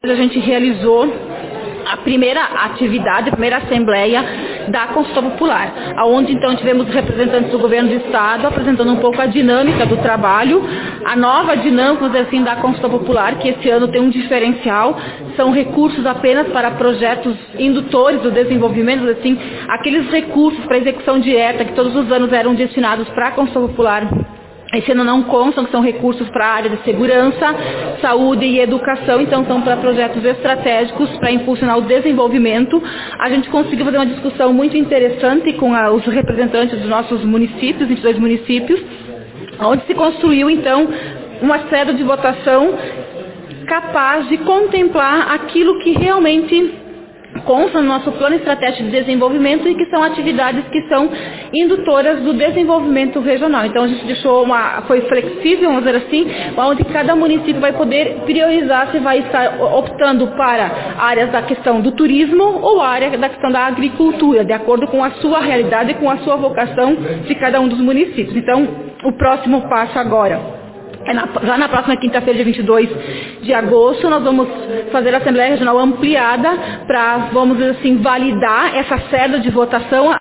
A gente realizou a primeira atividade, a primeira assembleia da Consulta Popular, onde então tivemos representantes do governo do estado apresentando um pouco a dinâmica do trabalho, a nova dinâmica, vamos dizer assim, da Consulta Popular, que esse ano tem um diferencial, são recursos apenas para projetos indutores do desenvolvimento, assim, aqueles recursos para execução direta que todos os anos eram destinados para a Consulta Popular. Esse ano não constam, que são recursos para a área de segurança, saúde e educação, então são para projetos estratégicos para impulsionar o desenvolvimento. A gente conseguiu fazer uma discussão muito interessante com os representantes dos nossos municípios, 22 municípios, onde se construiu então uma sede de votação capaz de contemplar aquilo que realmente consta no nosso plano estratégico de desenvolvimento e que são atividades que são indutoras do desenvolvimento regional. Então a gente deixou foi flexível, vamos dizer assim, onde cada município vai poder priorizar se vai estar optando para áreas da questão do turismo ou área da questão da agricultura, de acordo com a sua realidade e com a sua vocação de cada um dos municípios. Então, o próximo passo agora já na próxima quinta-feira, dia 22 de agosto, nós vamos fazer a Assembleia Regional ampliada para, vamos dizer assim, validar essa sede de votação.